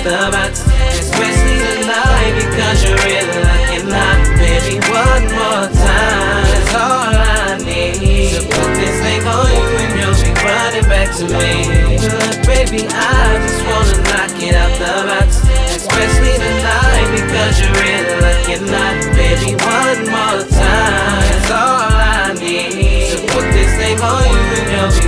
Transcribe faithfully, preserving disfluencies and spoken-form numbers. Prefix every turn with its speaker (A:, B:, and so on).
A: the box, especially tonight because you're really looking hot. Baby, one more time, that's all I need. So put this thing on you and you'll be running back to me. Look, baby, I just wanna knock it out the box, especially tonight because you're really